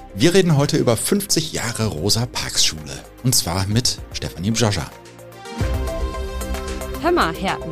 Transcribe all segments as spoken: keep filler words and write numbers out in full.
Wir reden heute über fünfzig Jahre Rosa-Parks-Schule. Und zwar mit Stefanie Bjoja. Hör mal, Herten.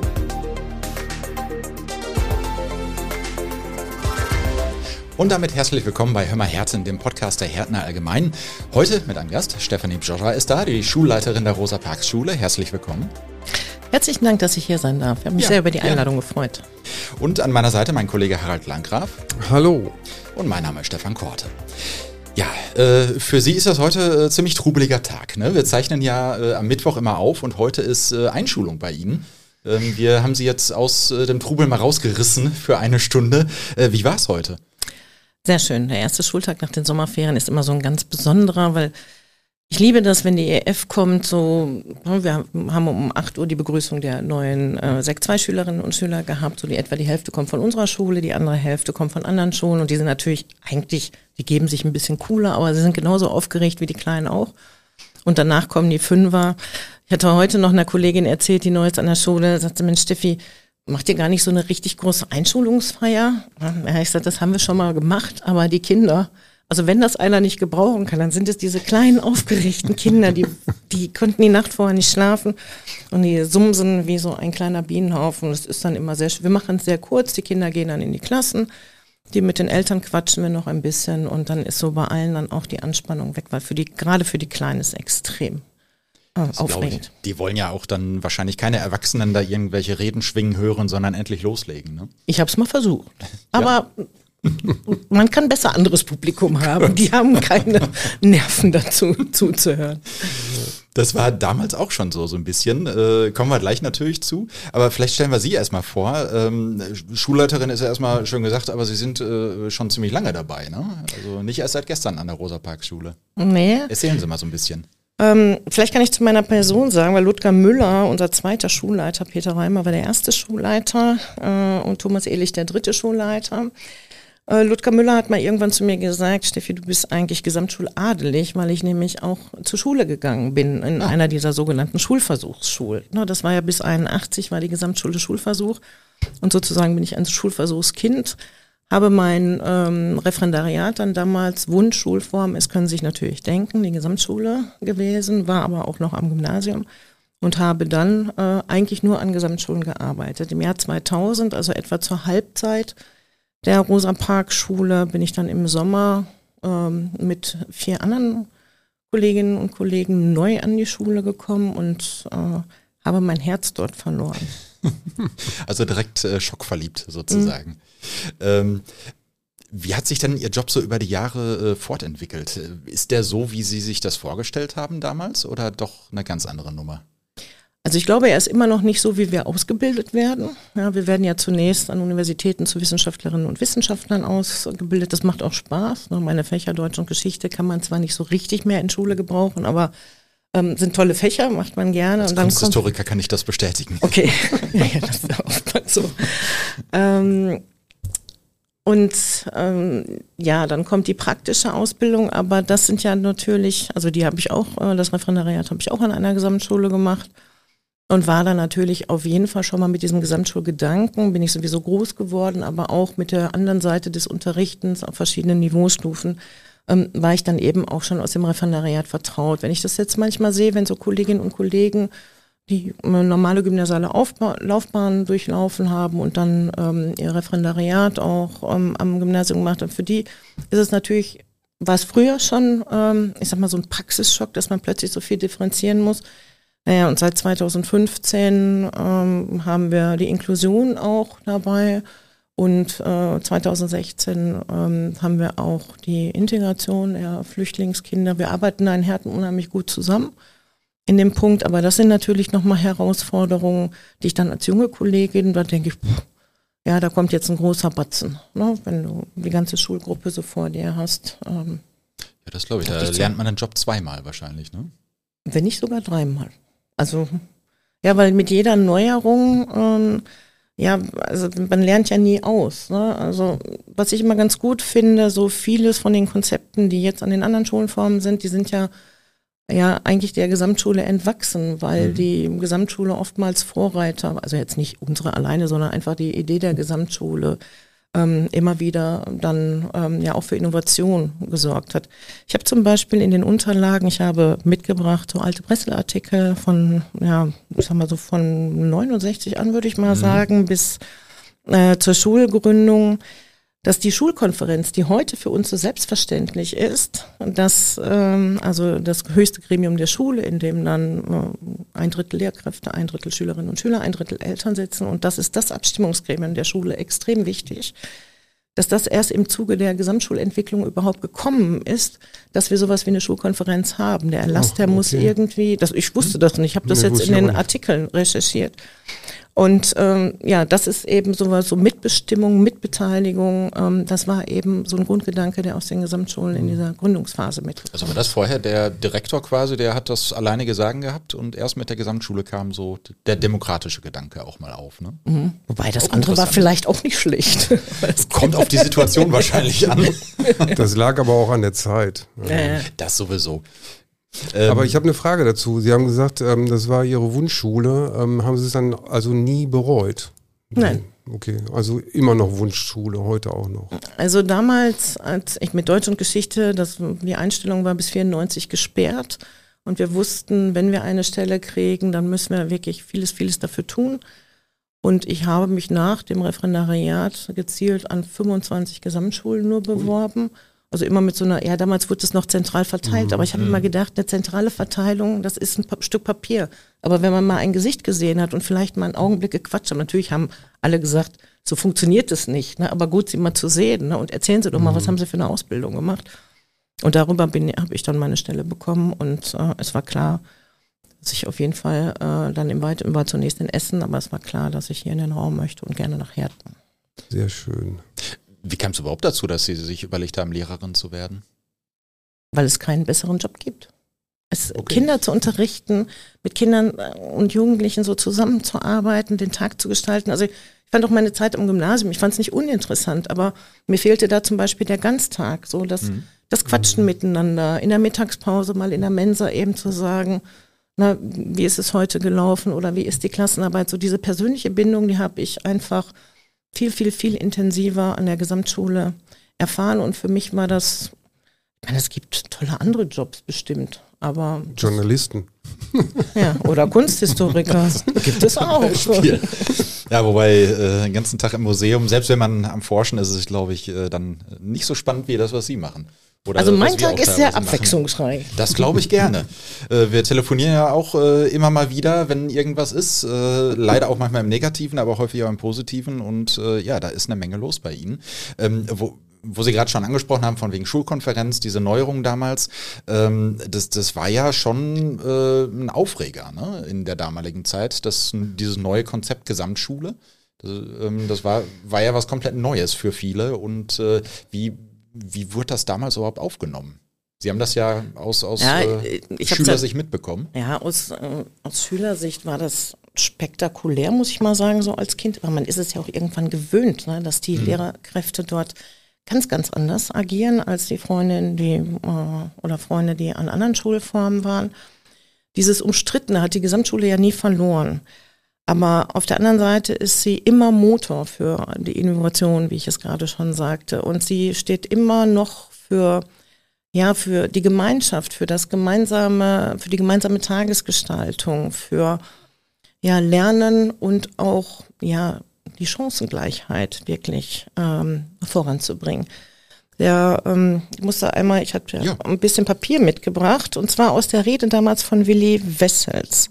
Und damit herzlich willkommen bei Hör mal Herten, dem Podcast der Hertener Allgemein. Heute mit einem Gast. Stefanie Bjoja ist da, die Schulleiterin der Rosa-Parks-Schule. Herzlich willkommen. Herzlichen Dank, dass ich hier sein darf. Ich habe mich ja, sehr über die Einladung ja. gefreut. Und an meiner Seite mein Kollege Harald Landgraf. Hallo. Und mein Name ist Stefan Korte. Ja, äh, für Sie ist das heute äh, ziemlich trubeliger Tag, ne? Wir zeichnen ja äh, am Mittwoch immer auf und heute ist äh, Einschulung bei Ihnen. Ähm, wir haben Sie jetzt aus äh, dem Trubel mal rausgerissen für eine Stunde. Äh, wie war es heute? Sehr schön. Der erste Schultag nach den Sommerferien ist immer so ein ganz besonderer, weil ich liebe das, wenn die E F kommt, so, wir haben um acht Uhr die Begrüßung der neuen äh, Sek zwei Schülerinnen und Schüler gehabt, so die etwa die Hälfte kommt von unserer Schule, die andere Hälfte kommt von anderen Schulen und die sind natürlich eigentlich, die geben sich ein bisschen cooler, aber sie sind genauso aufgeregt wie die Kleinen auch. Und danach kommen die Fünfer. Ich hatte heute noch einer Kollegin erzählt, die neu ist an der Schule, sagte, Mensch Steffi, macht ihr gar nicht so eine richtig große Einschulungsfeier? Ja, ich sagte, das haben wir schon mal gemacht, aber die Kinder, also wenn das einer nicht gebrauchen kann, dann sind es diese kleinen, aufgeregten Kinder, die die konnten die Nacht vorher nicht schlafen und die sumsen wie so ein kleiner Bienenhaufen. Das ist dann immer sehr, wir machen es sehr kurz, die Kinder gehen dann in die Klassen, die mit den Eltern quatschen wir noch ein bisschen und dann ist so bei allen dann auch die Anspannung weg, weil für die, gerade für die Kleinen ist es extrem äh, aufregend. Ich, die wollen ja auch dann wahrscheinlich keine Erwachsenen da irgendwelche Reden schwingen hören, sondern endlich loslegen, ne? Ich habe es mal versucht, aber ja. Man kann besser anderes Publikum haben. Die haben keine Nerven dazu, zuzuhören. Das war damals auch schon so, so ein bisschen. Äh, kommen wir gleich natürlich zu. Aber vielleicht stellen wir Sie erstmal vor. Ähm, Schulleiterin ist ja erstmal schön gesagt, aber Sie sind äh, schon ziemlich lange dabei, ne? Also nicht erst seit gestern an der Rosa-Parks-Schule. Nee. Erzählen Sie mal so ein bisschen. Ähm, vielleicht kann ich zu meiner Person sagen, weil Ludger Müller, unser zweiter Schulleiter, Peter Reimer war der erste Schulleiter äh, und Thomas Ehlich der dritte Schulleiter. Ludger Müller hat mal irgendwann zu mir gesagt, Steffi, du bist eigentlich gesamtschuladelig, weil ich nämlich auch zur Schule gegangen bin in ah. einer dieser sogenannten Schulversuchsschulen. Das war ja bis einundachtzig, war die Gesamtschule Schulversuch und sozusagen bin ich ein Schulversuchskind, habe mein ähm, Referendariat dann damals Wunschschulform, es können Sie sich natürlich denken, die Gesamtschule gewesen, war aber auch noch am Gymnasium und habe dann äh, eigentlich nur an Gesamtschulen gearbeitet. Im Jahr zweitausend, also etwa zur Halbzeit der Rosa-Parks-Schule, bin ich dann im Sommer ähm, mit vier anderen Kolleginnen und Kollegen neu an die Schule gekommen und äh, habe mein Herz dort verloren. Also direkt äh, schockverliebt sozusagen. Mhm. Ähm, wie hat sich denn Ihr Job so über die Jahre äh, fortentwickelt? Ist der so, wie Sie sich das vorgestellt haben damals oder doch eine ganz andere Nummer? Also ich glaube, er ist immer noch nicht so, wie wir ausgebildet werden. Ja, wir werden ja zunächst an Universitäten zu Wissenschaftlerinnen und Wissenschaftlern ausgebildet. Das macht auch Spaß. Meine Fächer Deutsch und Geschichte kann man zwar nicht so richtig mehr in Schule gebrauchen, aber ähm, sind tolle Fächer, macht man gerne. Als und dann Kunsthistoriker kommt, kann ich das bestätigen. Okay, ja, das ist oftmals so. Ähm, und ähm, ja, dann kommt die praktische Ausbildung, aber das sind ja natürlich, also die habe ich auch, äh, das Referendariat habe ich auch an einer Gesamtschule gemacht. Und war dann natürlich auf jeden Fall schon mal mit diesem Gesamtschulgedanken, bin ich sowieso groß geworden, aber auch mit der anderen Seite des Unterrichtens auf verschiedenen Niveaustufen ähm, war ich dann eben auch schon aus dem Referendariat vertraut. Wenn ich das jetzt manchmal sehe, wenn so Kolleginnen und Kollegen die eine normale gymnasiale Aufba- Laufbahn durchlaufen haben und dann ähm, ihr Referendariat auch ähm, am Gymnasium gemacht haben, für die ist es natürlich, war es früher schon, ähm, ich sag mal so ein Praxisschock, dass man plötzlich so viel differenzieren muss. Naja, und seit zweitausendfünfzehn ähm, haben wir die Inklusion auch dabei und äh, zweitausendsechzehn ähm, haben wir auch die Integration der Flüchtlingskinder. Wir arbeiten da in Herten unheimlich gut zusammen in dem Punkt, aber das sind natürlich nochmal Herausforderungen, die ich dann als junge Kollegin, da denke ich, pff, ja, da kommt jetzt ein großer Batzen, ne, wenn du die ganze Schulgruppe so vor dir hast. Ähm, ja, das glaube ich, da lernt man den Job zweimal wahrscheinlich, ne? Wenn nicht sogar dreimal. Also, ja, weil mit jeder Neuerung, ähm, ja, also man lernt ja nie aus, ne? Also, was ich immer ganz gut finde, so vieles von den Konzepten, die jetzt an den anderen Schulformen sind, die sind ja, ja eigentlich der Gesamtschule entwachsen, weil mhm. die Gesamtschule oftmals Vorreiter, also jetzt nicht unsere alleine, sondern einfach die Idee der Gesamtschule ähm, immer wieder dann ähm, ja auch für Innovation gesorgt hat. Ich habe zum Beispiel in den Unterlagen, ich habe mitgebracht so alte Presseartikel von, ja, ich sag mal so von neunundsechzig an, würde ich mal mhm. sagen, bis äh, zur Schulgründung, dass die Schulkonferenz, die heute für uns so selbstverständlich ist, dass ähm, also das höchste Gremium der Schule, in dem dann äh, ein Drittel Lehrkräfte, ein Drittel Schülerinnen und Schüler, ein Drittel Eltern sitzen, und das ist das Abstimmungsgremium der Schule, extrem wichtig, dass das erst im Zuge der Gesamtschulentwicklung überhaupt gekommen ist, dass wir sowas wie eine Schulkonferenz haben. Der Erlass, der oh, okay. muss irgendwie, das, ich wusste das nicht, ich habe das nee, jetzt in den Artikeln recherchiert. Und ähm, ja, das ist eben sowas, so Mitbestimmung, Mitbeteiligung, ähm, das war eben so ein Grundgedanke, der aus den Gesamtschulen in dieser Gründungsphase mit. Also war das vorher der Direktor quasi, der hat das alleinige Sagen gehabt, und erst mit der Gesamtschule kam so der demokratische Gedanke auch mal auf, ne? Mhm. Wobei das auch andere war vielleicht auch nicht schlecht. Kommt auf die Situation wahrscheinlich an. Das lag aber auch an der Zeit. Ja. Das sowieso. Aber ich habe eine Frage dazu. Sie haben gesagt, ähm, das war Ihre Wunschschule. Ähm, haben Sie es dann also nie bereut? Nein. Okay, also immer noch Wunschschule, heute auch noch. Also damals, als ich mit Deutsch und Geschichte, das, die Einstellung war bis vierundneunzig gesperrt, und wir wussten, wenn wir eine Stelle kriegen, dann müssen wir wirklich vieles, vieles dafür tun. Und ich habe mich nach dem Referendariat gezielt an fünfundzwanzig Gesamtschulen nur beworben. Also immer mit so einer, ja, damals wurde es noch zentral verteilt, mhm. aber ich habe immer gedacht, eine zentrale Verteilung, das ist ein pa- Stück Papier. Aber wenn man mal ein Gesicht gesehen hat und vielleicht mal einen Augenblick gequatscht hat, natürlich haben alle gesagt, so funktioniert es nicht, ne? Aber gut, sie mal zu sehen, ne? Und erzählen Sie doch mal, mhm. was haben Sie für eine Ausbildung gemacht? Und darüber habe ich dann meine Stelle bekommen, und äh, es war klar, dass ich auf jeden Fall äh, dann im Weiteren, war zunächst in Essen, aber es war klar, dass ich hier in den Raum möchte und gerne nach Herten. Sehr schön. Wie kam es überhaupt dazu, dass Sie sich überlegt haben, Lehrerin zu werden? Weil es keinen besseren Job gibt. Es, okay. Kinder zu unterrichten, mit Kindern und Jugendlichen so zusammenzuarbeiten, den Tag zu gestalten. Also ich fand auch meine Zeit im Gymnasium, ich fand es nicht uninteressant, aber mir fehlte da zum Beispiel der Ganztag, so das, mhm. das Quatschen mhm. miteinander, in der Mittagspause mal in der Mensa eben zu sagen, na, wie ist es heute gelaufen oder wie ist die Klassenarbeit. So diese persönliche Bindung, die habe ich einfach viel, viel, viel intensiver an der Gesamtschule erfahren, und für mich war das, ich meine, es gibt tolle andere Jobs bestimmt, aber... Journalisten. Ja, oder Kunsthistoriker, gibt es auch. Ja, wobei äh, den ganzen Tag im Museum, selbst wenn man am Forschen ist, ist es, glaube ich, äh, dann nicht so spannend wie das, was Sie machen. Oder also mein Tag ist sehr abwechslungsreich. Machen. Das glaube ich gerne. äh, wir telefonieren ja auch äh, immer mal wieder, wenn irgendwas ist. Äh, leider auch manchmal im Negativen, aber häufig auch im Positiven. Und äh, ja, da ist eine Menge los bei Ihnen. Ähm, wo, wo Sie gerade schon angesprochen haben, von wegen Schulkonferenz, diese Neuerung damals, ähm, das, das war ja schon äh, ein Aufreger, ne, in der damaligen Zeit, das, dieses neue Konzept Gesamtschule. Das, ähm, das war, war ja was komplett Neues für viele. Und äh, wie Wie wurde das damals überhaupt aufgenommen? Sie haben das ja aus, aus ja, äh, Schülersicht mitbekommen. Ja, aus, äh, aus Schülersicht war das spektakulär, muss ich mal sagen, so als Kind. Aber man ist es ja auch irgendwann gewöhnt, ne, dass die mhm. Lehrerkräfte dort ganz, ganz anders agieren als die Freundinnen, die äh, oder Freunde, die an anderen Schulformen waren. Dieses Umstrittene hat die Gesamtschule ja nie verloren. Aber auf der anderen Seite ist sie immer Motor für die Innovation, wie ich es gerade schon sagte. Und sie steht immer noch für, ja, für die Gemeinschaft, für das gemeinsame, für die gemeinsame Tagesgestaltung, für, ja, Lernen und auch, ja, die Chancengleichheit wirklich ähm, voranzubringen. Der, ähm, ich musste einmal, ich hatte ja. ein bisschen Papier mitgebracht, und zwar aus der Rede damals von Willi Wessels.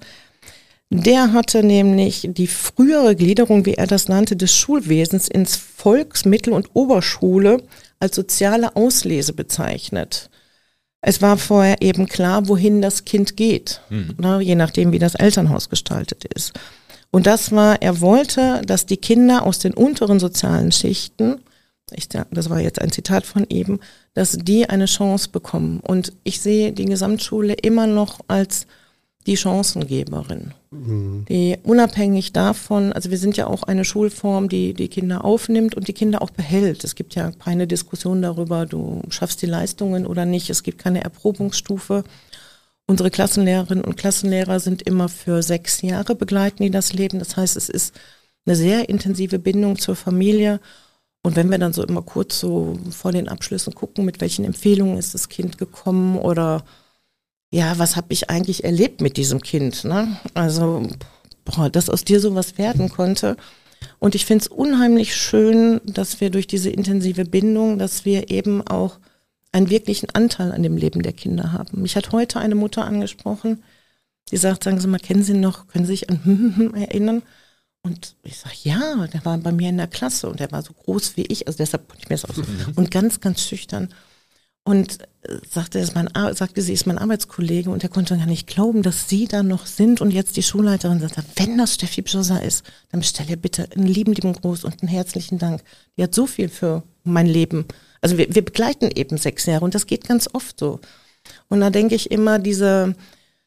Der hatte nämlich die frühere Gliederung, wie er das nannte, des Schulwesens ins Volks-, Mittel- und Oberschule als soziale Auslese bezeichnet. Es war vorher eben klar, wohin das Kind geht, mhm. ne, je nachdem, wie das Elternhaus gestaltet ist. Und das war, er wollte, dass die Kinder aus den unteren sozialen Schichten, ich, das war jetzt ein Zitat von ihm, dass die eine Chance bekommen. Und ich sehe die Gesamtschule immer noch als die Chancengeberin, mhm. die unabhängig davon, also wir sind ja auch eine Schulform, die die Kinder aufnimmt und die Kinder auch behält. Es gibt ja keine Diskussion darüber, du schaffst die Leistungen oder nicht. Es gibt keine Erprobungsstufe. Unsere Klassenlehrerinnen und Klassenlehrer sind immer für sechs Jahre begleiten die das Leben. Das heißt, es ist eine sehr intensive Bindung zur Familie. Und wenn wir dann so immer kurz so vor den Abschlüssen gucken, mit welchen Empfehlungen ist das Kind gekommen oder ja, was habe ich eigentlich erlebt mit diesem Kind, ne? Also, boah, dass aus dir sowas werden konnte. Und ich finde es unheimlich schön, dass wir durch diese intensive Bindung, dass wir eben auch einen wirklichen Anteil an dem Leben der Kinder haben. Mich hat heute eine Mutter angesprochen, die sagt, sagen Sie mal, kennen Sie noch, können Sie sich an erinnern? Und ich sage, ja, der war bei mir in der Klasse und der war so groß wie ich, also deshalb konnte ich mir das auch so. Und ganz, ganz schüchtern. Und sagte, ist mein, sagte, sie ist mein Arbeitskollege und er konnte gar nicht glauben, dass Sie da noch sind und jetzt die Schulleiterin sagt, wenn das Steffi Bschosser ist, dann bestell ihr bitte einen lieben, lieben Gruß und einen herzlichen Dank. Die hat so viel für mein Leben. Also wir, wir begleiten eben sechs Jahre und das geht ganz oft so. Und da denke ich immer, diese,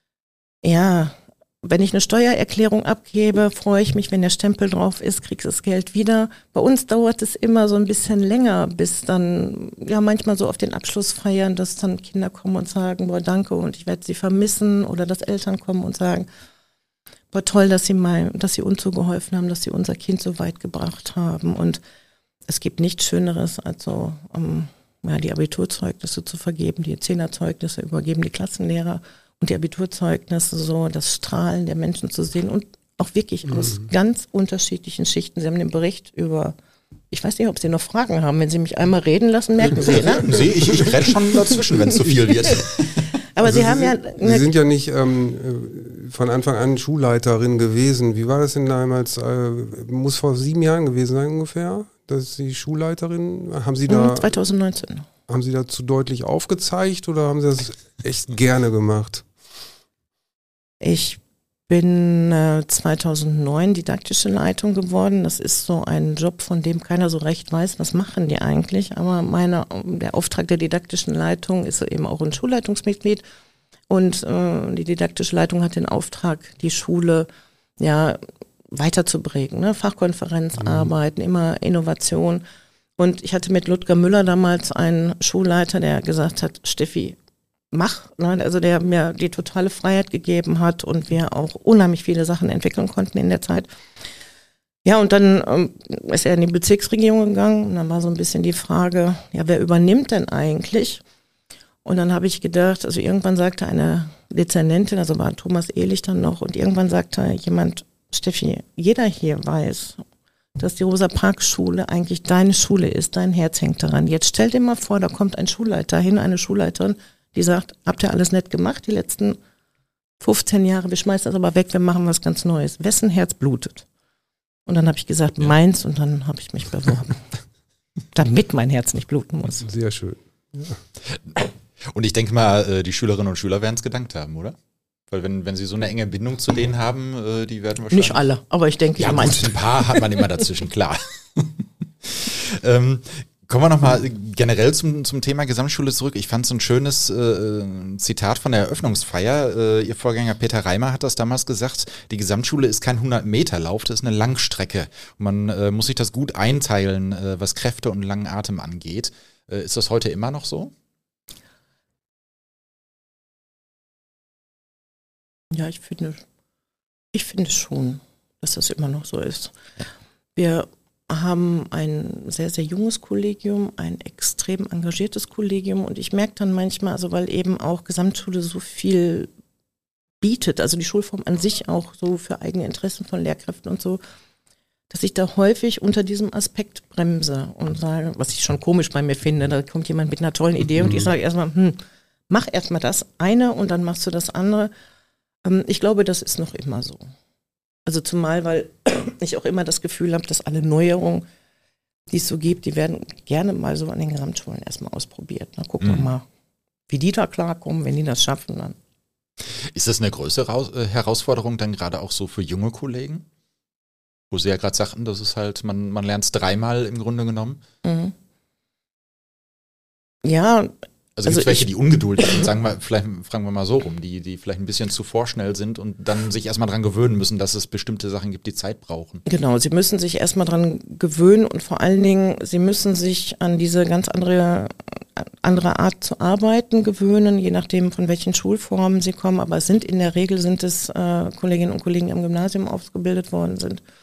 ja, wenn ich eine Steuererklärung abgebe, freue ich mich, wenn der Stempel drauf ist, kriegst das Geld wieder. Bei uns dauert es immer so ein bisschen länger, bis dann, ja manchmal so auf den Abschluss feiern, dass dann Kinder kommen und sagen, boah danke und ich werde sie vermissen oder dass Eltern kommen und sagen, boah toll, dass sie mal, dass sie uns so geholfen haben, dass sie unser Kind so weit gebracht haben. Und es gibt nichts Schöneres, als so um, ja, die Abiturzeugnisse zu vergeben, die Zehnerzeugnisse übergeben die Klassenlehrer. Und die Abiturzeugnisse, so das Strahlen der Menschen zu sehen und auch wirklich mhm. aus ganz unterschiedlichen Schichten. Sie haben den Bericht über, ich weiß nicht, ob Sie noch Fragen haben. Wenn Sie mich einmal reden lassen, merken Sie, ne? Sie, ich, ich rede schon dazwischen, wenn es zu viel wird. Aber also Sie, Sie haben ja... Sie sind ja nicht ähm, von Anfang an Schulleiterin gewesen. Wie war das denn damals? Äh, muss vor sieben Jahren gewesen sein ungefähr, dass Sie Schulleiterin, haben Sie da... zwanzig neunzehn. Haben Sie dazu deutlich aufgezeigt oder haben Sie das echt gerne gemacht? Ich bin äh, zweitausendneun didaktische Leitung geworden. Das ist so ein Job, von dem keiner so recht weiß, was machen die eigentlich. Aber meine, der Auftrag der didaktischen Leitung ist eben auch ein Schulleitungsmitglied. Und äh, die didaktische Leitung hat den Auftrag, die Schule ja weiterzubringen. Ne? Fachkonferenzarbeiten, mhm. immer Innovation. Und ich hatte mit Ludger Müller damals einen Schulleiter, der gesagt hat, Steffi, mach, ne? Also der mir die totale Freiheit gegeben hat und wir auch unheimlich viele Sachen entwickeln konnten in der Zeit. Ja, und dann ähm, ist er in die Bezirksregierung gegangen und dann war so ein bisschen die Frage, ja, wer übernimmt denn eigentlich? Und dann habe ich gedacht, also irgendwann sagte eine Dezernentin, also war Thomas Ehlich dann noch, und irgendwann sagte jemand, Steffi, jeder hier weiß, dass die Rosa-Parks-Schule eigentlich deine Schule ist, dein Herz hängt daran. Jetzt stell dir mal vor, da kommt ein Schulleiter hin, eine Schulleiterin, die sagt, habt ihr alles nett gemacht, die letzten fünfzehn Jahre, wir schmeißen das aber weg, wir machen was ganz Neues. Wessen Herz blutet? Und dann habe ich gesagt, ja. meins, und dann habe ich mich beworben. Damit mein Herz nicht bluten muss. Sehr schön. Ja. Und ich denke mal, die Schülerinnen und Schüler werden es gedankt haben, oder? Weil wenn, wenn sie so eine enge Bindung zu denen haben, die werden wahrscheinlich... Nicht alle, aber ich denke, ja, ich gut, ein paar hat man immer dazwischen, klar. ähm, kommen wir nochmal generell zum, zum Thema Gesamtschule zurück. Ich fand so ein schönes äh, Zitat von der Eröffnungsfeier. Äh, Ihr Vorgänger Peter Reimer hat das damals gesagt, die Gesamtschule ist kein hundert-Meter-Lauf, das ist eine Langstrecke. Und man äh, muss sich das gut einteilen, äh, was Kräfte und langen Atem angeht. Äh, ist das heute immer noch so? Ja, ich finde, ich finde schon, dass das immer noch so ist. Wir haben ein sehr, sehr junges Kollegium, ein extrem engagiertes Kollegium und ich merke dann manchmal, also weil eben auch Gesamtschule so viel bietet, also die Schulform an sich auch so für eigene Interessen von Lehrkräften und so, dass ich da häufig unter diesem Aspekt bremse und sage, was ich schon komisch bei mir finde, da kommt jemand mit einer tollen Idee mhm. und ich sage erstmal, hm, mach erstmal das eine und dann machst du das andere. Ich glaube, das ist noch immer so. Also zumal, weil ich auch immer das Gefühl habe, dass alle Neuerungen, die es so gibt, die werden gerne mal so an den Gesamtschulen erstmal ausprobiert. Na, gucken wir mhm. mal, wie die da klarkommen, wenn die das schaffen dann. Ist das eine größere Herausforderung dann gerade auch so für junge Kollegen? Wo Sie ja gerade sagten, das ist halt, man, man lernt es dreimal im Grunde genommen. Mhm. Ja, Also, also gibt es welche, die ungeduldig sind, sagen wir, vielleicht fragen wir mal so rum, die, die vielleicht ein bisschen zu vorschnell sind und dann sich erstmal dran gewöhnen müssen, dass es bestimmte Sachen gibt, die Zeit brauchen. Genau, sie müssen sich erstmal dran gewöhnen und vor allen Dingen, sie müssen sich an diese ganz andere, andere Art zu arbeiten gewöhnen, je nachdem von welchen Schulformen sie kommen, aber es sind in der Regel sind es äh, Kolleginnen und Kollegen, die im Gymnasium ausgebildet worden sind.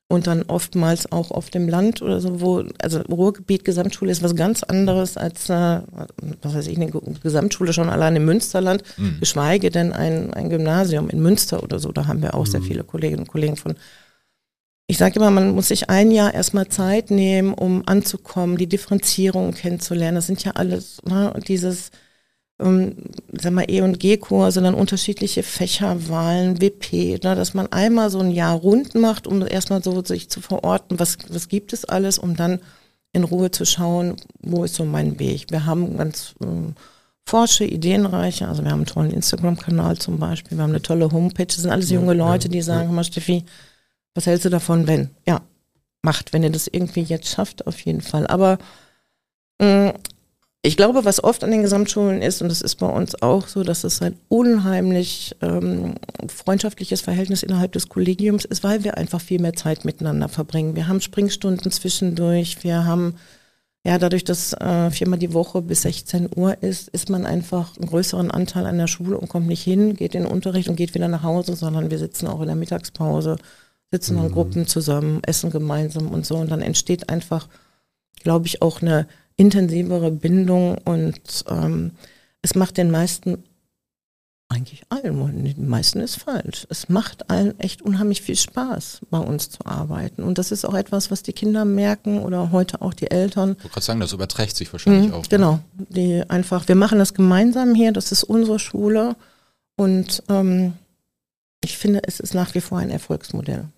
Und dann oftmals auch auf dem Land oder so, wo, also Ruhrgebiet, Gesamtschule ist was ganz anderes als, äh, was weiß ich, eine Gesamtschule schon allein im Münsterland, mhm. geschweige denn ein, ein Gymnasium in Münster oder so. Da haben wir auch mhm. sehr viele Kolleginnen und Kollegen von. Ich sage immer, man muss sich ein Jahr erstmal Zeit nehmen, um anzukommen, die Differenzierung kennenzulernen. Das sind ja alles, ne, dieses, ähm, sag mal, E- und G-Kurs, sondern unterschiedliche Fächerwahlen, W P, ne, dass man einmal so ein Jahr rund macht, um erstmal so sich zu verorten, was, was gibt es alles, um dann in Ruhe zu schauen, wo ist so mein Weg. Wir haben ganz ähm, forsche, ideenreiche, also wir haben einen tollen Instagram-Kanal zum Beispiel, wir haben eine tolle Homepage, das sind alles junge Leute, die sagen, mal Steffi, was hältst du davon, wenn? Ja, macht, wenn ihr das irgendwie jetzt schafft, auf jeden Fall. Aber mh, ich glaube, was oft an den Gesamtschulen ist, und das ist bei uns auch so, dass es ein unheimlich ähm, freundschaftliches Verhältnis innerhalb des Kollegiums ist, weil wir einfach viel mehr Zeit miteinander verbringen. Wir haben Springstunden zwischendurch, wir haben, ja, dadurch, dass äh, viermal die Woche bis sechzehn Uhr ist, ist man einfach einen größeren Anteil an der Schule und kommt nicht hin, geht in den Unterricht und geht wieder nach Hause, sondern wir sitzen auch in der Mittagspause, sitzen in Gruppen zusammen, essen gemeinsam und so. Und dann entsteht einfach, glaube ich, auch eine intensivere Bindung und ähm, es macht den meisten, eigentlich allen, den meisten ist falsch, es macht allen echt unheimlich viel Spaß, bei uns zu arbeiten. Und das ist auch etwas, was die Kinder merken oder heute auch die Eltern. Ich wollte gerade sagen, das überträgt sich wahrscheinlich mhm, auch. Genau, die einfach, wir machen das gemeinsam hier, das ist unsere Schule und ähm, ich finde, es ist nach wie vor ein Erfolgsmodell.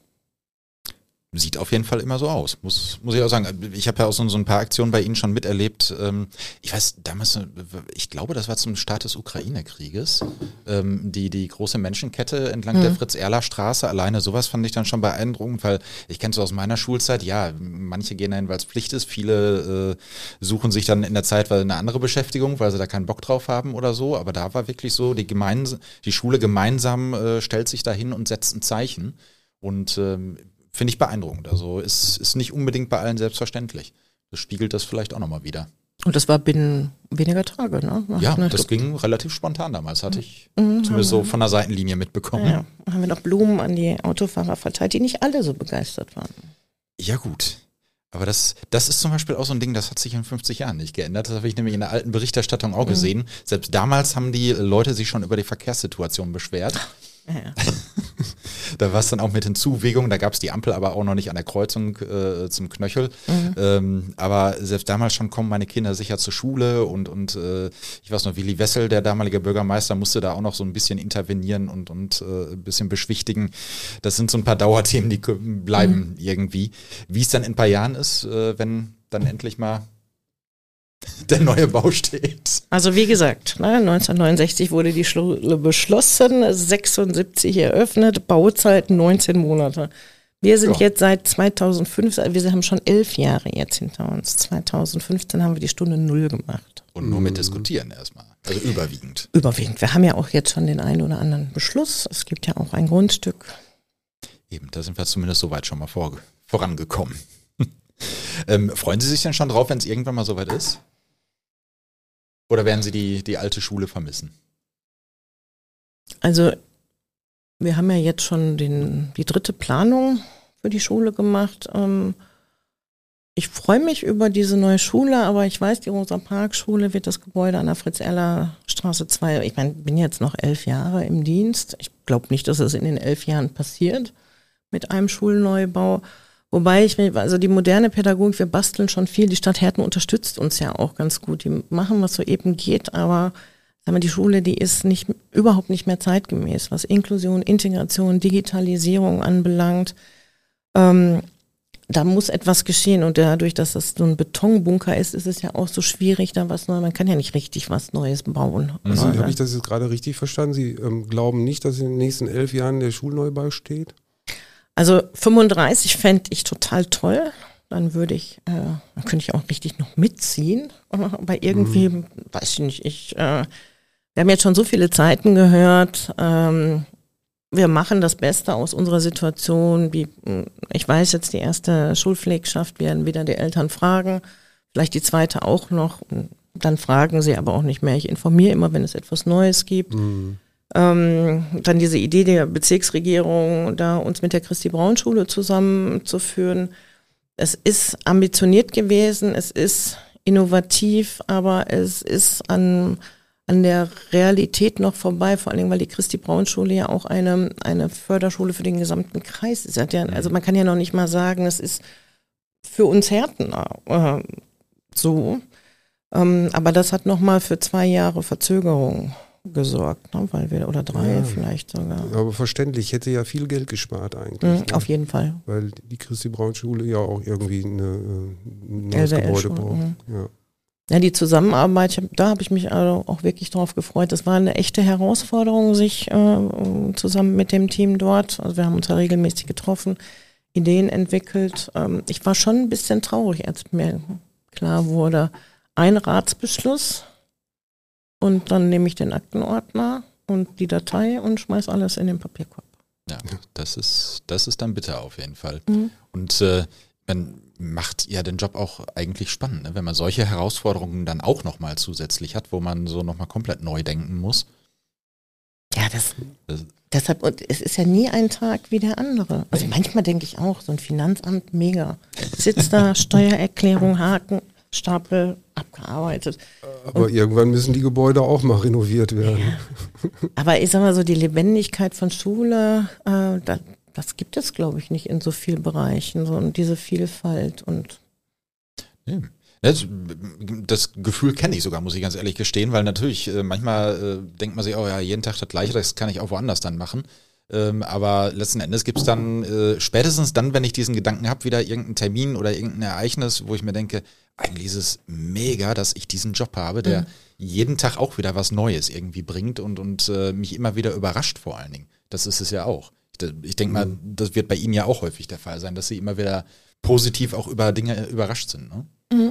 Sieht auf jeden Fall immer so aus, muss muss ich auch sagen. Ich habe ja auch so, so ein paar Aktionen bei Ihnen schon miterlebt. Ich weiß, damals, ich glaube, das war zum Start des Ukraine-Krieges, die die große Menschenkette entlang mhm. der Fritz-Erler-Straße. Alleine sowas fand ich dann schon beeindruckend, weil ich kenne es aus meiner Schulzeit, ja, manche gehen dahin, weil es Pflicht ist, viele äh, suchen sich dann in der Zeit eine andere Beschäftigung, weil sie da keinen Bock drauf haben oder so, aber da war wirklich so, die, gemeins- die Schule gemeinsam äh, stellt sich dahin und setzt ein Zeichen und ähm, finde ich beeindruckend. Also ist, ist nicht unbedingt bei allen selbstverständlich. Das spiegelt das vielleicht auch nochmal wieder. Und das war binnen weniger Tage, ne? Nach ja, das ging relativ spontan damals, hatte ich mhm, zumindest so von der Seitenlinie mitbekommen. Ja, ja. Haben wir noch Blumen an die Autofahrer verteilt, die nicht alle so begeistert waren. Ja gut, aber das, das ist zum Beispiel auch so ein Ding, das hat sich in fünfzig Jahren nicht geändert. Das habe ich nämlich in der alten Berichterstattung auch mhm. gesehen. Selbst damals haben die Leute sich schon über die Verkehrssituation beschwert. Ja. Da war es dann auch mit Hinzuwegungen, da gab es die Ampel aber auch noch nicht an der Kreuzung äh, zum Knöchel. Mhm. Ähm, aber selbst damals schon kommen meine Kinder sicher zur Schule und, und äh, ich weiß noch, Willi Wessel, der damalige Bürgermeister, musste da auch noch so ein bisschen intervenieren und, und äh, ein bisschen beschwichtigen. Das sind so ein paar Dauerthemen, die bleiben mhm. irgendwie. Wie es dann in ein paar Jahren ist, äh, wenn dann endlich mal der neue Bau steht. Also wie gesagt, ne, neunzehnhundertneunundsechzig wurde die Schule beschlossen, sechsundsiebzig eröffnet, Bauzeit neunzehn Monate. Wir sind ja. jetzt seit zweitausendfünf, wir haben schon elf Jahre jetzt hinter uns. zweitausendfünfzehn haben wir die Stunde Null gemacht. Und nur mit Diskutieren erstmal, also überwiegend. Überwiegend. Wir haben ja auch jetzt schon den einen oder anderen Beschluss. Es gibt ja auch ein Grundstück. Eben, da sind wir zumindest soweit schon mal vor, vorangekommen. ähm, freuen Sie sich denn schon drauf, wenn es irgendwann mal soweit ist? Oder werden Sie die, die alte Schule vermissen? Also wir haben ja jetzt schon den, die dritte Planung für die Schule gemacht. Ähm, ich freue mich über diese neue Schule, aber ich weiß, die Rosa-Park-Schule wird das Gebäude an der Fritz-Erler-Straße zwei, ich meine, bin jetzt noch elf Jahre im Dienst. Ich glaube nicht, dass es in den elf Jahren passiert mit einem Schulneubau. Wobei ich, also die moderne Pädagogik, wir basteln schon viel. Die Stadt Herten unterstützt uns ja auch ganz gut. Die machen, was so eben geht, aber sagen wir, die Schule, die ist nicht, überhaupt nicht mehr zeitgemäß, was Inklusion, Integration, Digitalisierung anbelangt. Ähm, da muss etwas geschehen und dadurch, dass das so ein Betonbunker ist, ist es ja auch so schwierig, da was Neues, man kann ja nicht richtig was Neues bauen. Also, habe ich das jetzt gerade richtig verstanden? Sie ähm, glauben nicht, dass in den nächsten elf Jahren der Schulneubau steht? Also fünfunddreißig fände ich total toll. Dann würde ich, äh, dann könnte ich auch richtig noch mitziehen. Aber irgendwie, mhm. weiß ich nicht, ich, äh, wir haben jetzt schon so viele Zeiten gehört. Ähm, wir machen das Beste aus unserer Situation. Wie, ich weiß jetzt, die erste Schulpflegschaft werden wieder die Eltern fragen. Vielleicht die zweite auch noch. Dann fragen sie aber auch nicht mehr. Ich informiere immer, wenn es etwas Neues gibt. Mhm. Ähm, dann diese Idee der Bezirksregierung, da uns mit der Christi-Braun-Schule zusammenzuführen. Es ist ambitioniert gewesen, es ist innovativ, aber es ist an, an der Realität noch vorbei, vor allen Dingen, weil die Christi-Braun-Schule ja auch eine, eine Förderschule für den gesamten Kreis ist. Ja, also man kann ja noch nicht mal sagen, es ist für uns Härtner äh, so. Ähm, aber das hat nochmal für zwei Jahre Verzögerung gesorgt, ne? Weil wir, oder drei ja, vielleicht sogar. Aber verständlich, hätte ja viel Geld gespart eigentlich. Mhm, ne? Auf jeden Fall. Weil die Christi-Braun-Schule ja auch irgendwie eine, ein neues Gebäude braucht. Mhm. Ja. Ja, die Zusammenarbeit, ich hab, da habe ich mich also auch wirklich drauf gefreut. Das war eine echte Herausforderung, sich äh, zusammen mit dem Team dort, also wir haben uns ja regelmäßig getroffen, Ideen entwickelt. Ähm, ich war schon ein bisschen traurig, als mir klar wurde, ein Ratsbeschluss und dann nehme ich den Aktenordner und die Datei und schmeiß alles in den Papierkorb. Ja, das ist, das ist dann bitter auf jeden Fall. Mhm. Und äh, man macht ja den Job auch eigentlich spannend, ne? Wenn man solche Herausforderungen dann auch nochmal zusätzlich hat, wo man so nochmal komplett neu denken muss. Ja, das, das deshalb, und es ist ja nie ein Tag wie der andere. Also manchmal denke ich auch, so ein Finanzamt, mega. Sitzt da, Steuererklärung, Haken, Stapel, abgearbeitet. Aber und, irgendwann müssen die Gebäude auch mal renoviert werden. Ja. Aber ich sag mal so, die Lebendigkeit von Schule, äh, da, das gibt es, glaube ich, nicht in so vielen Bereichen, so und diese Vielfalt und ja. Das, das Gefühl kenne ich sogar, muss ich ganz ehrlich gestehen, weil natürlich äh, manchmal äh, denkt man sich, oh ja, jeden Tag das Gleiche, das kann ich auch woanders dann machen. Ähm, aber letzten Endes gibt es dann, äh, spätestens dann, wenn ich diesen Gedanken habe, wieder irgendeinen Termin oder irgendein Ereignis, wo ich mir denke, eigentlich ist es mega, dass ich diesen Job habe, der mhm. jeden Tag auch wieder was Neues irgendwie bringt und, und äh, mich immer wieder überrascht vor allen Dingen. Das ist es ja auch. Ich, ich denke mal, das wird bei Ihnen ja auch häufig der Fall sein, dass Sie immer wieder positiv auch über Dinge überrascht sind, ne? Mhm.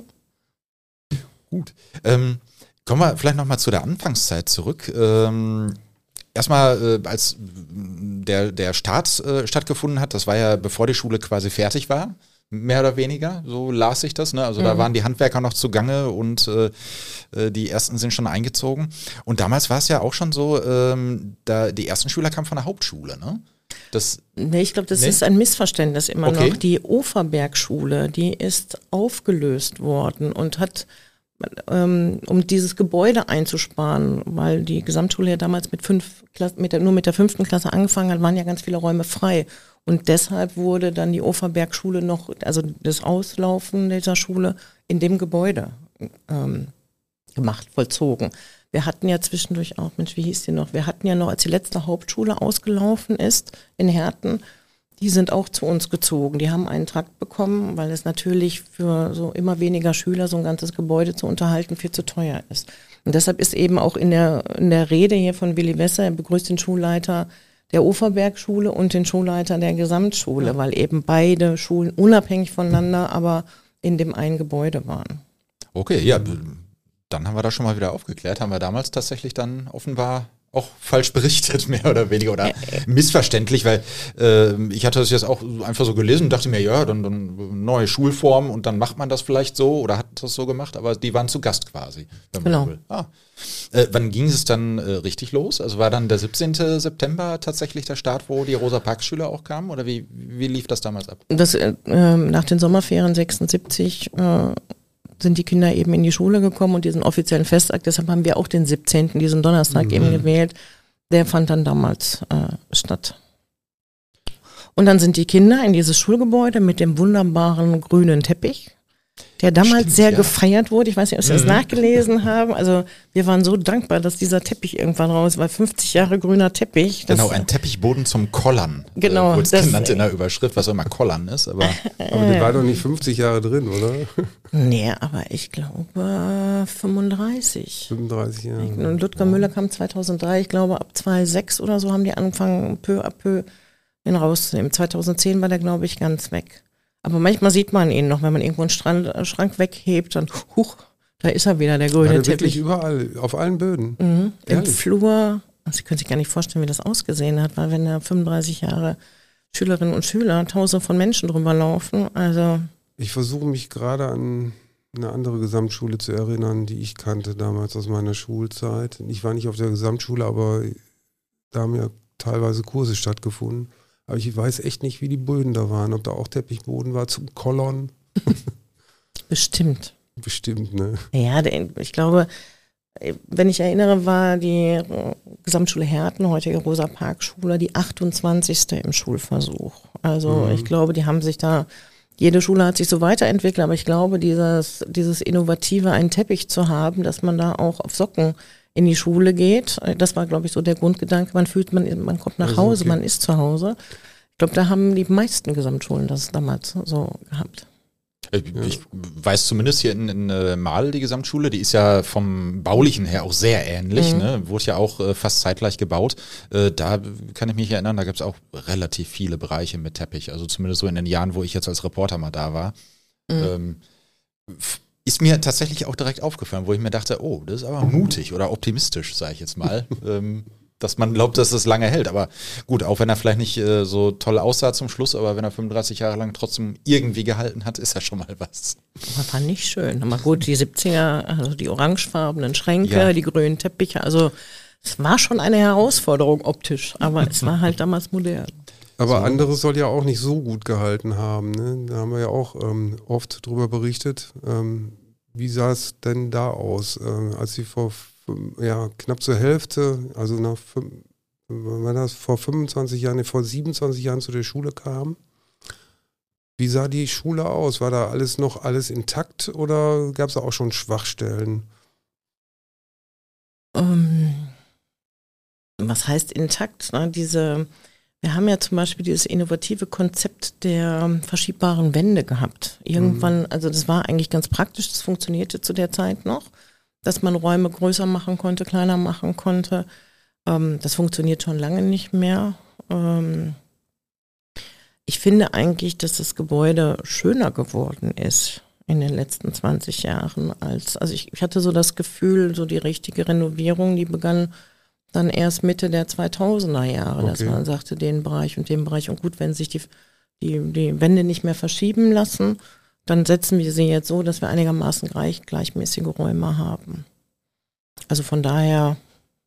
Gut. Ähm, kommen wir vielleicht nochmal zu der Anfangszeit zurück. Ähm, erstmal, äh, als der, der Start äh, stattgefunden hat, das war ja bevor die Schule quasi fertig war, mehr oder weniger, so las ich das. Ne? Also mhm. da waren die Handwerker noch zugange und äh, die ersten sind schon eingezogen. Und damals war es ja auch schon so, ähm, da die ersten Schüler kamen von der Hauptschule, ne? Das, nee, ich glaube, das nee? ist ein Missverständnis immer okay. noch. Die Oferberg-Schule, die ist aufgelöst worden und hat, ähm, um dieses Gebäude einzusparen, weil die Gesamtschule ja damals mit fünf Klassen, mit der, nur mit der fünften Klasse angefangen hat, waren ja ganz viele Räume frei. Und deshalb wurde dann die Oferberg-Schule noch, also das Auslaufen dieser Schule in dem Gebäude ähm, gemacht, vollzogen. Wir hatten ja zwischendurch auch, Mensch, wie hieß die noch? Wir hatten ja noch, als die letzte Hauptschule ausgelaufen ist in Herten, die sind auch zu uns gezogen. Die haben einen Trakt bekommen, weil es natürlich für so immer weniger Schüler so ein ganzes Gebäude zu unterhalten viel zu teuer ist. Und deshalb ist eben auch in der, in der Rede hier von Willi Wesser, er begrüßt den Schulleiter der Oferberg-Schule und den Schulleiter der Gesamtschule, ja. Weil eben beide Schulen unabhängig voneinander, aber in dem einen Gebäude waren. Okay, ja, dann haben wir das schon mal wieder aufgeklärt. Haben wir damals tatsächlich dann offenbar auch falsch berichtet, mehr oder weniger, oder missverständlich, weil äh, ich hatte das jetzt auch einfach so gelesen und dachte mir, ja, dann, dann neue Schulform und dann macht man das vielleicht so oder hat das so gemacht, aber die waren zu Gast quasi. Wenn man genau. will. Ah. Äh, wann ging es dann äh, richtig los? Also war dann der siebzehnten September tatsächlich der Start, wo die Rosa-Parks-Schüler auch kamen, oder wie, wie lief das damals ab? Das, äh, nach den Sommerferien sechsundsiebzig äh, sind die Kinder eben in die Schule gekommen und diesen offiziellen Festakt, deshalb haben wir auch den siebzehnten, diesen Donnerstag mhm. eben gewählt, der fand dann damals äh, statt. Und dann sind die Kinder in dieses Schulgebäude mit dem wunderbaren grünen Teppich, der damals Stimmt, sehr ja. gefeiert wurde. Ich weiß nicht, ob Sie mhm. das nachgelesen haben. Also wir waren so dankbar, dass dieser Teppich irgendwann raus war. fünfzig Jahre grüner Teppich. Das, genau, ein Teppichboden zum Kollern. Genau. Äh, wurde es genannt in der Überschrift, was auch immer Kollern ist. Aber, aber der war doch nicht fünfzig Jahre drin, oder? Nee, aber ich glaube fünfunddreißig. fünfunddreißig Jahre. Und Ludger ja. Müller kam zweitausenddrei. Ich glaube ab zweitausendsechs oder so haben die angefangen, peu à peu ihn rauszunehmen. zweitausendzehn war der, glaube ich, ganz weg. Aber manchmal sieht man ihn noch, wenn man irgendwo einen Strand, äh, Schrank weghebt, dann, huch, da ist er wieder, der grüne ja, der Teppich. Wirklich überall, auf allen Böden. Mhm. Im Flur, also Sie können sich gar nicht vorstellen, wie das ausgesehen hat, weil wenn da fünfunddreißig Jahre Schülerinnen und Schüler, tausende von Menschen drüber laufen, also. Ich versuche mich gerade an eine andere Gesamtschule zu erinnern, die ich kannte damals aus meiner Schulzeit. Ich war nicht auf der Gesamtschule, aber da haben ja teilweise Kurse stattgefunden. Aber ich weiß echt nicht, wie die Böden da waren. Ob da auch Teppichboden war zum Kollern. Bestimmt. Bestimmt, ne? Ja, ich glaube, wenn ich erinnere, war die Gesamtschule Herten, heutige Rosa-Park-Schule, die achtundzwanzigste im Schulversuch. Also mhm. ich glaube, die haben sich da, jede Schule hat sich so weiterentwickelt, aber ich glaube, dieses, dieses Innovative, einen Teppich zu haben, dass man da auch auf Socken in die Schule geht, das war, glaube ich, so der Grundgedanke. Man fühlt, man, man kommt nach Hause, okay. Man ist zu Hause. Ich glaube, da haben die meisten Gesamtschulen das damals so gehabt. Ich weiß zumindest hier in, in Marl, die Gesamtschule, die ist ja vom Baulichen her auch sehr ähnlich, mhm. ne? Wurde ja auch äh, fast zeitgleich gebaut. Äh, da kann ich mich erinnern, da gab es auch relativ viele Bereiche mit Teppich, also zumindest so in den Jahren, wo ich jetzt als Reporter mal da war. Mhm. Ähm, ist mir tatsächlich auch direkt aufgefallen, wo ich mir dachte, oh, das ist aber mutig oder optimistisch, sage ich jetzt mal. ähm, dass man glaubt, dass es lange hält. Aber gut, auch wenn er vielleicht nicht äh, so toll aussah zum Schluss, aber wenn er fünfunddreißig Jahre lang trotzdem irgendwie gehalten hat, ist ja schon mal was. Das war nicht schön. Aber gut, die siebziger, also die orangefarbenen Schränke, ja. Die grünen Teppiche, also es war schon eine Herausforderung optisch, aber es war halt damals modern. Aber so. Anderes soll ja auch nicht so gut gehalten haben. Ne? Da haben wir ja auch ähm, oft drüber berichtet. Ähm, wie sah es denn da aus, äh, als sie vor ja, knapp zur Hälfte, also nach wenn das vor fünfundzwanzig Jahren, vor siebenundzwanzig Jahren zu der Schule kam. Wie sah die Schule aus? War da alles noch alles intakt oder gab es da auch schon Schwachstellen? Um, was heißt intakt? Ne? Diese, wir haben ja zum Beispiel dieses innovative Konzept der verschiebbaren Wände gehabt. Irgendwann, mhm. also das war eigentlich ganz praktisch, das funktionierte zu der Zeit noch, dass man Räume größer machen konnte, kleiner machen konnte. Ähm, das funktioniert schon lange nicht mehr. Ähm, ich finde eigentlich, dass das Gebäude schöner geworden ist in den letzten zwanzig Jahren. Als, also ich, ich hatte so das Gefühl, so die richtige Renovierung, die begann dann erst Mitte der zweitausender Jahre, okay. Dass man sagte, den Bereich und den Bereich. Und gut, wenn sich die, die, die Wände nicht mehr verschieben lassen, dann setzen wir sie jetzt so, dass wir einigermaßen gleich, gleichmäßige Räume haben. Also von daher,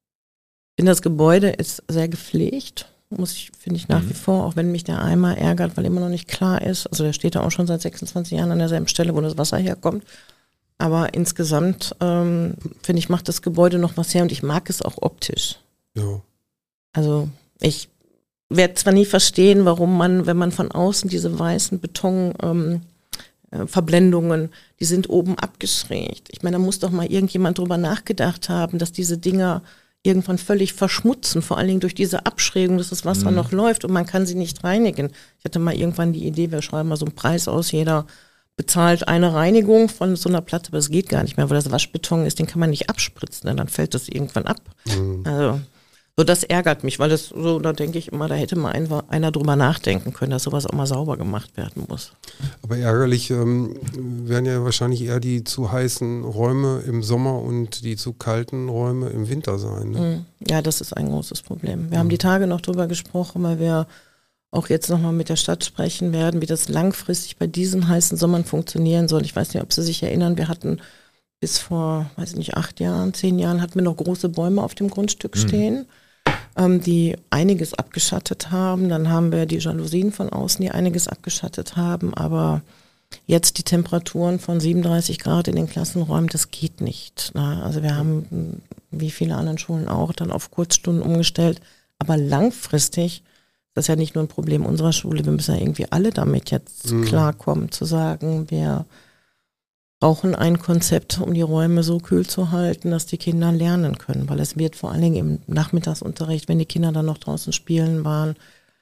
in das Gebäude ist sehr gepflegt, muss ich, finde ich nach mhm. wie vor, auch wenn mich der Eimer ärgert, weil immer noch nicht klar ist. Also der steht da auch schon seit sechsundzwanzig Jahren an derselben Stelle, wo das Wasser herkommt. Aber insgesamt, ähm, finde ich, macht das Gebäude noch was her und ich mag es auch optisch. Ja. Also ich werde zwar nie verstehen, warum man, wenn man von außen diese weißen Beton ähm, Verblendungen, die sind oben abgeschrägt. Ich meine, da muss doch mal irgendjemand drüber nachgedacht haben, dass diese Dinger irgendwann völlig verschmutzen, vor allen Dingen durch diese Abschrägung, dass das Wasser mhm. noch läuft und man kann sie nicht reinigen. Ich hatte mal irgendwann die Idee, wir schreiben mal so einen Preis aus, jeder bezahlt eine Reinigung von so einer Platte, aber das geht gar nicht mehr, weil das Waschbeton ist, den kann man nicht abspritzen, dann fällt das irgendwann ab. Mhm. Also so, das ärgert mich, weil das so, da denke ich immer, da hätte mal ein, einer drüber nachdenken können, dass sowas auch mal sauber gemacht werden muss. Aber ärgerlich ähm, wären ja wahrscheinlich eher die zu heißen Räume im Sommer und die zu kalten Räume im Winter sein. Ne? Ja, das ist ein großes Problem. Wir mhm. haben die Tage noch drüber gesprochen, weil wir auch jetzt nochmal mit der Stadt sprechen werden, wie das langfristig bei diesen heißen Sommern funktionieren soll. Ich weiß nicht, ob Sie sich erinnern, wir hatten bis vor, weiß ich nicht, acht Jahren, zehn Jahren hatten wir noch große Bäume auf dem Grundstück mhm. stehen, ähm, die einiges abgeschattet haben. Dann haben wir die Jalousien von außen, die einiges abgeschattet haben. Aber jetzt die Temperaturen von siebenunddreißig Grad in den Klassenräumen, das geht nicht. Ne? Also wir haben, wie viele anderen Schulen auch, dann auf Kurzstunden umgestellt. Aber langfristig, das ist ja nicht nur ein Problem unserer Schule, wir müssen ja irgendwie alle damit jetzt mhm. klarkommen, zu sagen, wir brauchen ein Konzept, um die Räume so kühl zu halten, dass die Kinder lernen können. Weil es wird vor allen Dingen im Nachmittagsunterricht, wenn die Kinder dann noch draußen spielen waren,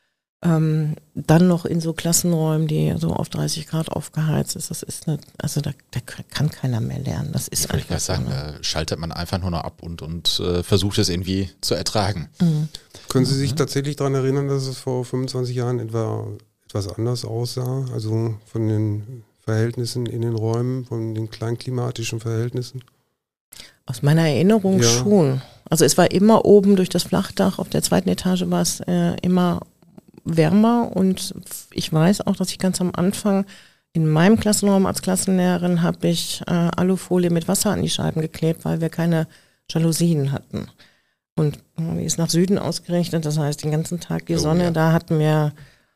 ähm, dann noch in so Klassenräumen, die so auf dreißig Grad aufgeheizt ist, das ist eine, also da, da kann keiner mehr lernen. Das ist einfach. Ich kann sagen, da schaltet man einfach nur noch ab und, und äh, versucht es irgendwie zu ertragen. Mhm. Können Sie sich tatsächlich daran erinnern, dass es vor fünfundzwanzig Jahren etwa etwas anders aussah? Also von den Verhältnissen in den Räumen, von den kleinklimatischen Verhältnissen? Aus meiner Erinnerung ja. schon. Also es war immer oben durch das Flachdach, auf der zweiten Etage war es äh, immer wärmer und ich weiß auch, dass ich ganz am Anfang in meinem Klassenraum als Klassenlehrerin habe ich äh, Alufolie mit Wasser an die Scheiben geklebt, weil wir keine Jalousien hatten. Und die ist nach Süden ausgerichtet, das heißt den ganzen Tag die Oh, Sonne. ja. Da hatten wir,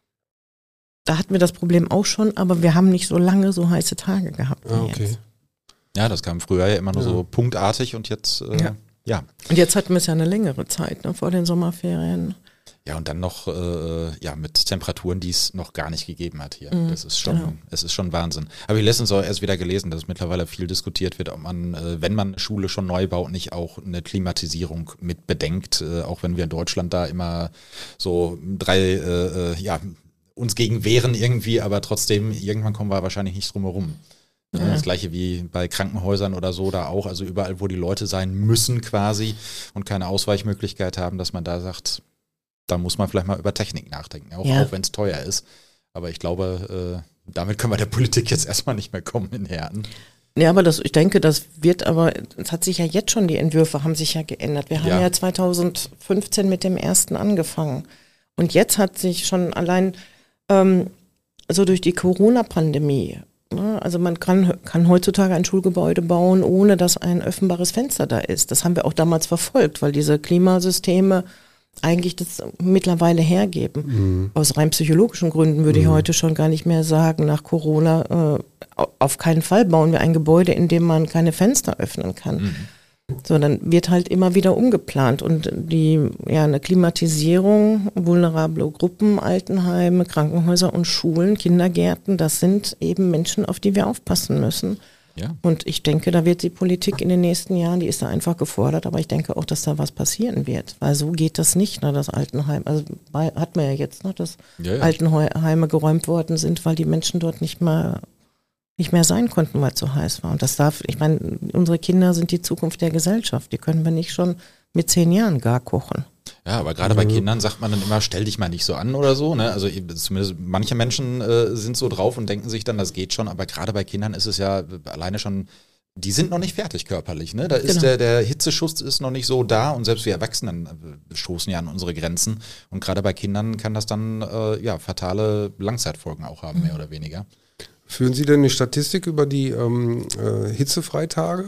da hatten wir das Problem auch schon, aber wir haben nicht so lange so heiße Tage gehabt wie Ah, okay. jetzt. Ja, das kam früher ja immer nur Ja. so punktartig und jetzt, äh, ja. Ja. ja. Und jetzt hatten wir es ja eine längere Zeit, ne, vor den Sommerferien. Ja, und dann noch äh, ja, mit Temperaturen, die es noch gar nicht gegeben hat hier. Mhm, Das ist schon, genau. es ist schon Wahnsinn. Habe ich letztens auch erst wieder gelesen, dass mittlerweile viel diskutiert wird, ob man, äh, wenn man eine Schule schon neu baut, nicht auch eine Klimatisierung mit bedenkt, äh, auch wenn wir in Deutschland da immer so drei, äh, äh, ja, uns gegen wehren irgendwie, aber trotzdem, irgendwann kommen wir wahrscheinlich nicht drum herum. Ja. Das gleiche wie bei Krankenhäusern oder so da auch, also überall, wo die Leute sein müssen quasi und keine Ausweichmöglichkeit haben, dass man da sagt, da muss man vielleicht mal über Technik nachdenken, auch, Ja. auch wenn es teuer ist. Aber ich glaube, äh, damit können wir der Politik jetzt erstmal nicht mehr kommen in Härten. Ja, aber das, ich denke, das wird aber, es hat sich ja jetzt schon, die Entwürfe haben sich ja geändert. Wir haben Ja. ja zweitausendfünfzehn mit dem ersten angefangen. Und jetzt hat sich schon allein ähm, so durch die Corona-Pandemie, ne, also man kann, kann heutzutage ein Schulgebäude bauen, ohne dass ein öffentbares Fenster da ist. Das haben wir auch damals verfolgt, weil diese Klimasysteme eigentlich das mittlerweile hergeben. Mhm. Aus rein psychologischen Gründen würde ich heute schon gar nicht mehr sagen, nach Corona, äh, auf keinen Fall bauen wir ein Gebäude, in dem man keine Fenster öffnen kann. Mhm. So, dann wird halt immer wieder umgeplant und die, ja, eine Klimatisierung, vulnerable Gruppen, Altenheime, Krankenhäuser und Schulen, Kindergärten, das sind eben Menschen, auf die wir aufpassen müssen. Ja. Und ich denke, da wird die Politik in den nächsten Jahren, die ist da einfach gefordert, aber ich denke auch, dass da was passieren wird, weil so geht das nicht, ne, das Altenheim, also bei, hat man ja jetzt, ne, dass Ja, ja. Altenheime geräumt worden sind, weil die Menschen dort nicht mehr, nicht mehr sein konnten, weil es so heiß war. Und das darf, ich meine, unsere Kinder sind die Zukunft der Gesellschaft, die können wir nicht schon mit zehn Jahren gar kochen. Ja, aber gerade bei Kindern sagt man dann immer, stell dich mal nicht so an oder so. Ne? Also zumindest manche Menschen äh, sind so drauf und denken sich dann, das geht schon. Aber gerade bei Kindern ist es ja alleine schon, die sind noch nicht fertig körperlich. Ne? Da ist Genau. der, der Hitzeschutz ist noch nicht so da und selbst wir Erwachsenen äh, stoßen ja an unsere Grenzen. Und gerade bei Kindern kann das dann äh, ja fatale Langzeitfolgen auch haben, mehr oder weniger. Führen Sie denn eine Statistik über die ähm, äh, Hitzefreitage?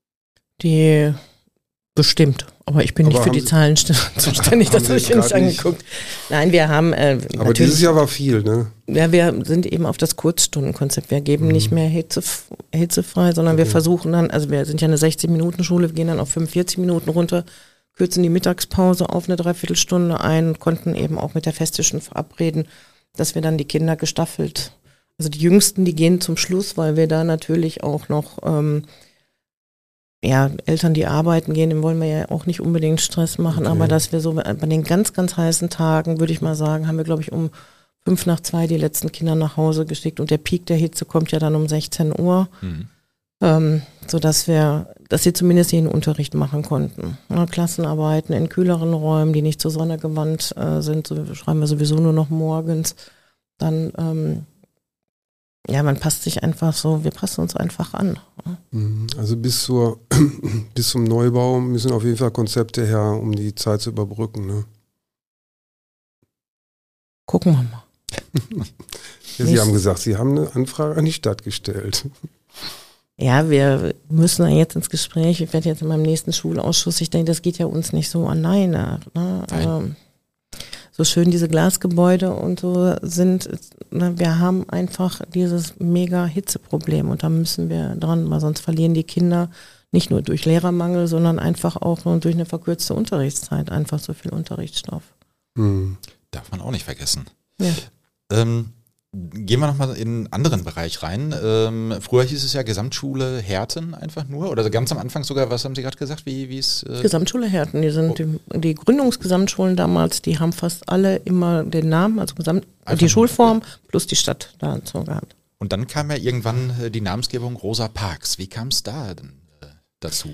Die bestimmt, aber ich bin Aber nicht für haben die Sie- Zahlen st- zuständig, Haben das Sie habe ich jetzt mir nicht grad nicht? angeguckt. Nein, wir haben äh, Aber natürlich, dieses Jahr war viel, ne? ja, wir sind eben auf das Kurzstundenkonzept. Wir geben nicht mehr Hitze, hitzefrei, sondern wir Okay. versuchen dann, also wir sind ja eine sechzehn-Minuten-Schule, wir gehen dann auf fünfundvierzig Minuten runter, kürzen die Mittagspause auf eine Dreiviertelstunde ein und konnten eben auch mit der Festischen verabreden, dass wir dann die Kinder gestaffelt, also die Jüngsten, die gehen zum Schluss, weil wir da natürlich auch noch ähm, ja, Eltern, die arbeiten gehen, dem wollen wir ja auch nicht unbedingt Stress machen, Okay. aber dass wir so bei den ganz, ganz heißen Tagen, würde ich mal sagen, haben wir, glaube ich, um fünf nach zwei die letzten Kinder nach Hause geschickt und der Peak der Hitze kommt ja dann um sechzehn Uhr, Mhm. ähm, sodass wir, dass sie zumindest ihren Unterricht machen konnten. Ja, Klassenarbeiten in kühleren Räumen, die nicht zur Sonne gewandt äh, sind, so schreiben wir sowieso nur noch morgens. Dann, ähm, ja, man passt sich einfach so, wir passen uns einfach an. Mhm. Also bis zur bis zum Neubau müssen auf jeden Fall Konzepte her, um die Zeit zu überbrücken, ne? Gucken wir mal. Ja, Sie Nicht- haben gesagt, Sie haben eine Anfrage an die Stadt gestellt. Ja, wir müssen da jetzt ins Gespräch. Ich werde jetzt in meinem nächsten Schulausschuss, ich denke, das geht ja uns nicht so alleine. Ne? Nein. Also, so schön diese Glasgebäude und so sind, ne, wir haben einfach dieses mega Hitzeproblem und da müssen wir dran, weil sonst verlieren die Kinder nicht nur durch Lehrermangel, sondern einfach auch nur durch eine verkürzte Unterrichtszeit einfach so viel Unterrichtsstoff. Mhm. Darf man auch nicht vergessen. Ja. Ähm, gehen wir nochmal in einen anderen Bereich rein. Ähm, früher hieß es ja Gesamtschule Herten einfach nur. Oder ganz am Anfang sogar, was haben Sie gerade gesagt, wie wie es... Äh, Gesamtschule Herten, die sind die, die Gründungsgesamtschulen damals, die haben fast alle immer den Namen, also Gesamt, Einfach die nur, Schulform plus die Stadt dazu gehabt. Und dann kam ja irgendwann äh, die Namensgebung Rosa Parks. Wie kam es da denn äh, dazu?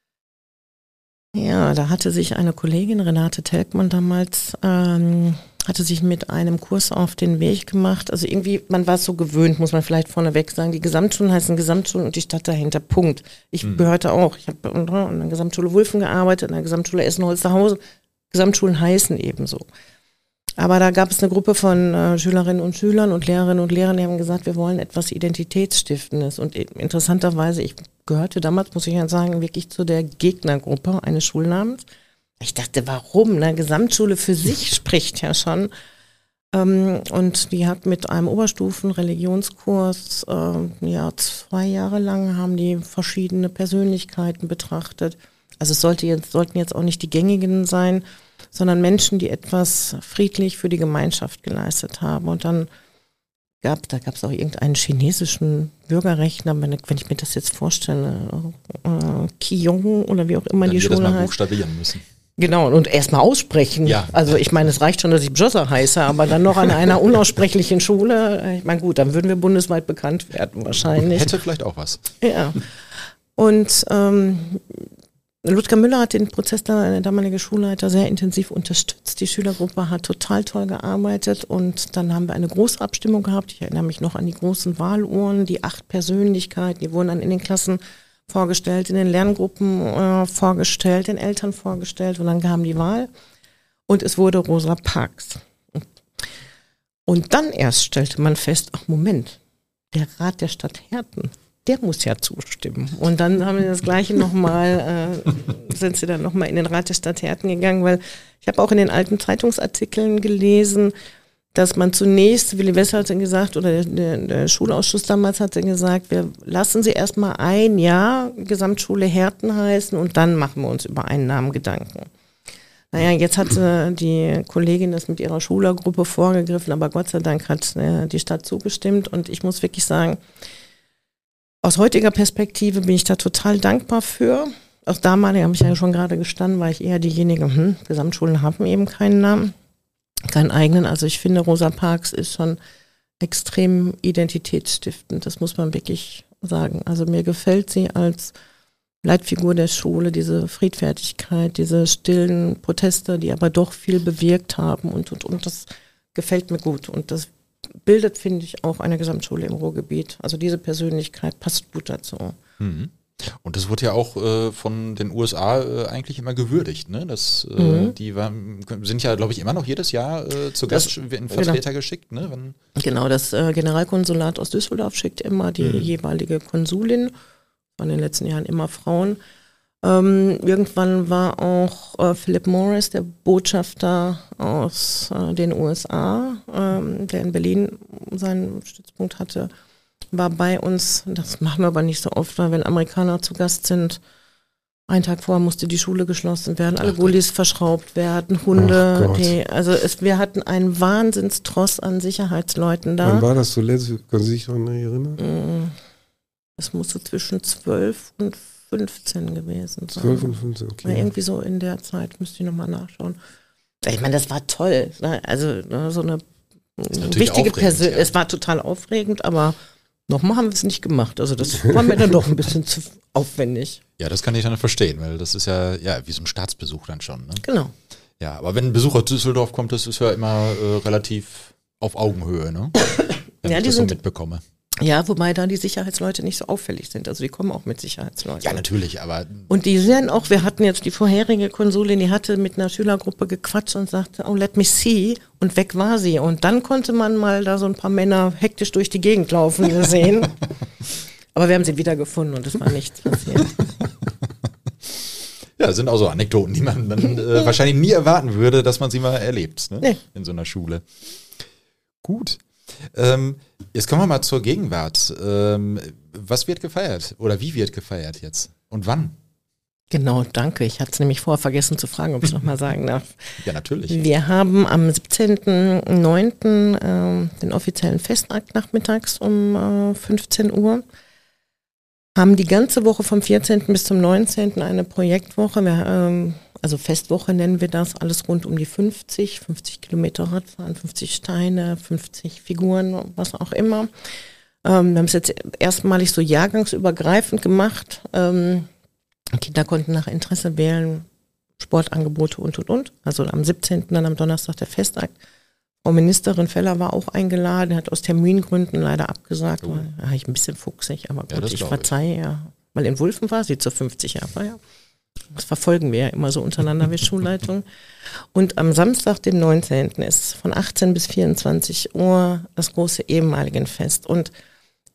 Ja, da hatte sich eine Kollegin, Renate Telkmann damals, ähm, hatte sich mit einem Kurs auf den Weg gemacht. Also irgendwie, man war es so gewöhnt, muss man vielleicht vorneweg sagen. Die Gesamtschulen heißen Gesamtschulen und die Stadt dahinter, Punkt. Ich Mhm. gehörte auch. Ich habe an der Gesamtschule Wulfen gearbeitet, an der Gesamtschule Essen-Holsterhausen. Gesamtschulen heißen ebenso. Aber da gab es eine Gruppe von äh, Schülerinnen und Schülern und Lehrerinnen und Lehrern, die haben gesagt, wir wollen etwas Identitätsstiftendes. Und interessanterweise, ich gehörte damals, muss ich ja sagen, wirklich zu der Gegnergruppe eines Schulnamens. Ich dachte, warum? Ne? Gesamtschule für sich spricht ja schon. Ähm, und die hat mit einem Oberstufen-Religionskurs, äh, ja, zwei Jahre lang haben die verschiedene Persönlichkeiten betrachtet. Also es sollte jetzt, sollten jetzt auch nicht die gängigen sein, sondern Menschen, die etwas friedlich für die Gemeinschaft geleistet haben. Und dann gab, da gab es auch irgendeinen chinesischen Bürgerrechtler, wenn, wenn ich mir das jetzt vorstelle, äh, Qiyong oder wie auch immer Dann die wir das Schule mal heißt. buchstabieren müssen. Genau, und erstmal aussprechen. Ja. Also ich meine, es reicht schon, dass ich Bjossa heiße, aber dann noch an einer unaussprechlichen Schule. Ich meine, gut, dann würden wir bundesweit bekannt werden wahrscheinlich. Hätte vielleicht auch was. Ja. Und ähm, Ludger Müller hat den Prozess, der damalige Schulleiter, sehr intensiv unterstützt. Die Schülergruppe hat total toll gearbeitet und dann haben wir eine große Abstimmung gehabt. Ich erinnere mich noch an die großen Wahluhren, die acht Persönlichkeiten, die wurden dann in den Klassen vorgestellt, in den Lerngruppen äh, vorgestellt, den Eltern vorgestellt und dann kam die Wahl und es wurde Rosa Parks. Und dann erst stellte man fest, ach Moment, der Rat der Stadt Herten, der muss ja zustimmen. Und dann haben wir das Gleiche nochmal, äh, sind sie dann nochmal in den Rat der Stadt Herten gegangen, weil ich habe auch in den alten Zeitungsartikeln gelesen, dass man zunächst, Willi Wessel hat gesagt, oder der, der Schulausschuss damals hat gesagt, wir lassen sie erstmal ein Jahr Gesamtschule Herten heißen und dann machen wir uns über einen Namen Gedanken. Naja, jetzt hat äh, die Kollegin das mit ihrer Schülergruppe vorgegriffen, aber Gott sei Dank hat äh, die Stadt zugestimmt und ich muss wirklich sagen, aus heutiger Perspektive bin ich da total dankbar für. Aus damaliger habe ich ja schon gerade gestanden, war ich eher diejenige, hm, Gesamtschulen haben eben keinen Namen. Keinen eigenen, also ich finde, Rosa Parks ist schon extrem identitätsstiftend, das muss man wirklich sagen. Also mir gefällt sie als Leitfigur der Schule, diese Friedfertigkeit, diese stillen Proteste, die aber doch viel bewirkt haben und, und, und das gefällt mir gut und das bildet, finde ich, auch eine Gesamtschule im Ruhrgebiet. Also diese Persönlichkeit passt gut dazu. Mhm. Und das wurde ja auch äh, von den U S A äh, eigentlich immer gewürdigt, ne? Das, äh, Mhm. die war, sind ja, glaube ich, immer noch jedes Jahr äh, zu Gast Das- in Vertreter geschickt, ne? Wenn, Genau, das äh, Generalkonsulat aus Düsseldorf schickt immer die Mhm. jeweilige Konsulin, in den letzten Jahren immer Frauen. Ähm, irgendwann war auch äh, Philip Morris, der Botschafter aus äh, den U S A, ähm, der in Berlin seinen Stützpunkt hatte, war bei uns. Das machen wir aber nicht so oft, weil wenn Amerikaner zu Gast sind, einen Tag vorher musste die Schule geschlossen werden, alle Ach, Gullis verschraubt werden, Hunde. Ach Gott. Die, also es, wir hatten einen Wahnsinnstross an Sicherheitsleuten da. Wann war das zuletzt? Können Sie sich daran erinnern? Es muss so zwischen zwölf und fünfzehn gewesen sein. zwölf und fünfzehn, Ja, okay. irgendwie so in der Zeit, müsste ich nochmal nachschauen. Ich meine, das war toll. Ne? Also ne, so eine natürlich wichtige aufregend, Person. ja. Es war total aufregend, aber nochmal haben wir es nicht gemacht. Also das war mir dann doch ein bisschen zu aufwendig. ja, das kann ich dann verstehen, weil das ist ja, ja wie so ein Staatsbesuch dann schon. Ne? Genau. Ja, aber wenn ein Besuch aus Düsseldorf kommt, das ist ja immer äh, relativ auf Augenhöhe, ne? Wenn Ja, ich die das so sind- mitbekomme. Ja, wobei da die Sicherheitsleute nicht so auffällig sind. Also die kommen auch mit Sicherheitsleuten. Ja, natürlich, aber Und die werden auch, wir hatten jetzt die vorherige Konsulin, die hatte mit einer Schülergruppe gequatscht und sagte, oh, let me see. Und weg war sie. Und dann konnte man mal da so ein paar Männer hektisch durch die Gegend laufen sehen. Aber wir haben sie wiedergefunden und es war nichts passiert. ja, das sind auch so Anekdoten, die man dann äh, wahrscheinlich nie erwarten würde, dass man sie mal erlebt, ne? Nee. In so einer Schule. Gut. Ähm, jetzt kommen wir mal zur Gegenwart. Ähm, was wird gefeiert? Oder wie wird gefeiert jetzt? Und wann? Genau, danke. Ich hatte es nämlich vorher vergessen zu fragen, ob ich noch mal sagen darf. Ja, natürlich. Wir haben am siebzehnten neunten Ähm, den offiziellen Festakt nachmittags um äh, fünfzehn Uhr. Haben die ganze Woche vom vierzehnten bis zum neunzehnten eine Projektwoche. Wir, ähm, also Festwoche nennen wir das. Alles rund um die fünfzig, fünfzig Kilometer Radfahren, fünfzig Steine, fünfzig Figuren, was auch immer. Ähm, wir haben es jetzt erstmalig so jahrgangsübergreifend gemacht. Ähm, Kinder konnten nach Interesse wählen, Sportangebote und, und, und. Also am siebzehnten dann am Donnerstag der Festakt. Frau Ministerin Feller war auch eingeladen, hat aus Termingründen leider abgesagt. Oh. War, war ich ein bisschen fuchsig, aber Ja, gut, das ich glaub ich. verzeihe ja. Weil in Wulfen war sie zu fünfzig Jahre, ja. Das verfolgen wir ja immer so untereinander, wir Schulleitung. Und am Samstag, dem neunzehnten ist von achtzehn bis vierundzwanzig Uhr das große Ehemaligenfest. Und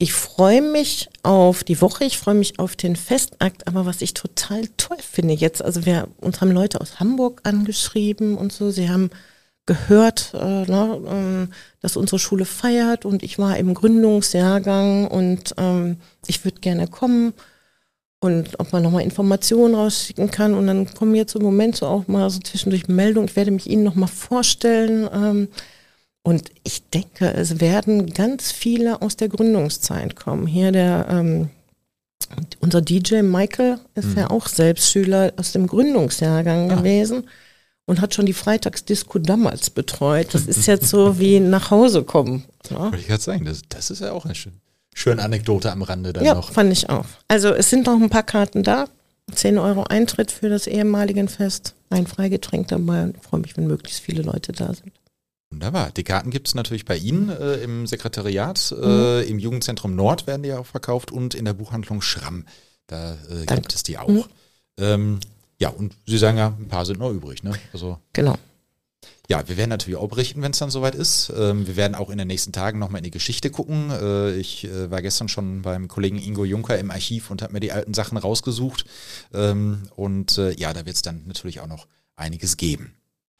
ich freue mich auf die Woche, ich freue mich auf den Festakt, aber was ich total toll finde jetzt, also wir, uns haben Leute aus Hamburg angeschrieben und so, sie haben gehört, äh, ne, äh, dass unsere Schule feiert und ich war im Gründungsjahrgang und ähm, ich würde gerne kommen und ob man nochmal Informationen rausschicken kann und dann kommen jetzt im Moment so auch mal so zwischendurch Meldungen, ich werde mich Ihnen nochmal vorstellen, ähm, und ich denke, es werden ganz viele aus der Gründungszeit kommen. Hier der, ähm, unser D J Michael ist mhm. ja auch selbst Schüler aus dem Gründungsjahrgang ah. gewesen und hat schon die Freitagsdisco damals betreut. Das ist jetzt so wie nach Hause kommen. Ja. Wollte ich gerade sagen, das, das ist ja auch eine schöne, schöne Anekdote am Rande dann ja, noch. Ja, fand ich auch. Also es sind noch ein paar Karten da. zehn Euro Eintritt für das ehemalige Fest. Ein Freigetränk dabei. Ich freue mich, wenn möglichst viele Leute da sind. Wunderbar. Die Karten gibt es natürlich bei Ihnen äh, im Sekretariat, äh, mhm. im Jugendzentrum Nord werden die auch verkauft und in der Buchhandlung Schramm. Da äh, gibt es die auch. Mhm. Ähm, ja, und Sie sagen ja, ein paar sind noch übrig, ne? Also, genau. Ja, wir werden natürlich auch berichten, wenn es dann soweit ist. Ähm, wir werden auch in den nächsten Tagen nochmal in die Geschichte gucken. Äh, ich äh, war gestern schon beim Kollegen Ingo Juncker im Archiv und habe mir die alten Sachen rausgesucht. Ähm, und äh, ja, da wird es dann natürlich auch noch einiges geben.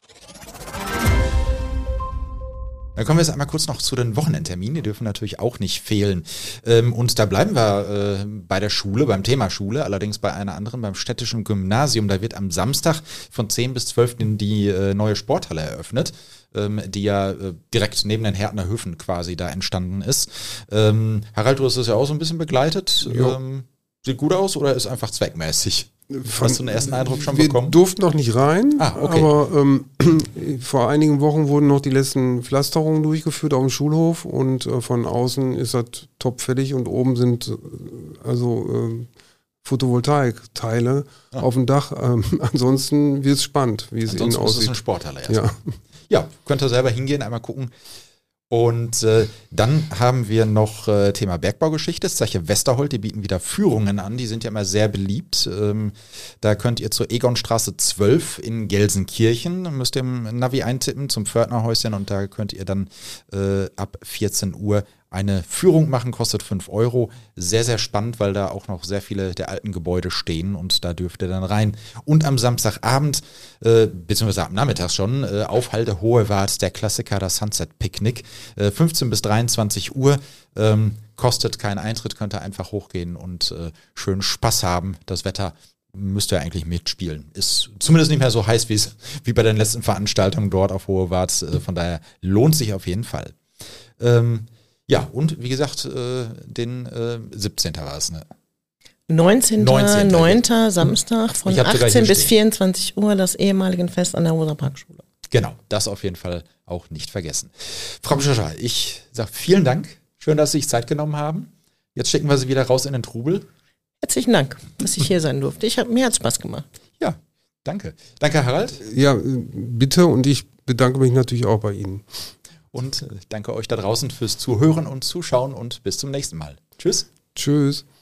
Dann kommen wir jetzt einmal kurz noch zu den Wochenendterminen, die dürfen natürlich auch nicht fehlen. Ähm, und da bleiben wir äh, bei der Schule, beim Thema Schule, allerdings bei einer anderen, beim städtischen Gymnasium. Da wird am Samstag von zehn bis zwölf die äh, neue Sporthalle eröffnet, ähm, die ja äh, direkt neben den Härtner Höfen quasi da entstanden ist. Ähm, Harald, du hast das ja auch so ein bisschen begleitet. Ähm, sieht gut aus oder ist einfach zweckmäßig? Von, Hast du einen ersten Eindruck schon wir bekommen? Wir durften noch nicht rein, ah, okay. aber ähm, vor einigen Wochen wurden noch die letzten Pflasterungen durchgeführt auf dem Schulhof und äh, von außen ist das top fertig und oben sind äh, also äh, Photovoltaikteile ah. auf dem Dach. Ähm, ansonsten wird es spannend, wie es innen aussieht. Ansonsten ist es eine Sporthalle erstmal. Ja. Ja, könnt ihr selber hingehen, einmal gucken. Und äh, dann haben wir noch äh, Thema Bergbaugeschichte, das Zeche Westerholt, die bieten wieder Führungen an, die sind ja immer sehr beliebt. Ähm, da könnt ihr zur Egonstraße zwölf in Gelsenkirchen, müsst ihr im Navi eintippen, zum Pförtnerhäuschen und da könnt ihr dann äh, ab vierzehn Uhr eine Führung machen, kostet fünf Euro. Sehr, sehr spannend, weil da auch noch sehr viele der alten Gebäude stehen und da dürft ihr dann rein. Und am Samstagabend, äh, beziehungsweise am Nachmittag schon, äh, auf Halde Hohewart, der Klassiker, das Sunset-Picknick. Äh, fünfzehn bis dreiundzwanzig Uhr, ähm, kostet keinen Eintritt, könnt ihr einfach hochgehen und äh, schön Spaß haben. Das Wetter müsst ihr eigentlich mitspielen. Ist zumindest nicht mehr so heiß wie's, wie bei den letzten Veranstaltungen dort auf Hohewart. Äh, von daher lohnt sich auf jeden Fall. Ähm, Ja, und wie gesagt, äh, den äh, siebzehnten war es, ne? neunzehnten neunten Samstag von achtzehn bis vierundzwanzig Uhr das ehemalige Fest an der Rosa-Park-Schule. Genau, das auf jeden Fall auch nicht vergessen. Frau Bischofscher, ich sage vielen Dank. Schön, dass Sie sich Zeit genommen haben. Jetzt schicken wir Sie wieder raus in den Trubel. Herzlichen Dank, dass ich hier sein durfte. Ich hab, mir hat es Spaß gemacht. Ja, danke. Danke, Harald. Ja, bitte und ich bedanke mich natürlich auch bei Ihnen. Und danke euch da draußen fürs Zuhören und Zuschauen und bis zum nächsten Mal. Tschüss. Tschüss.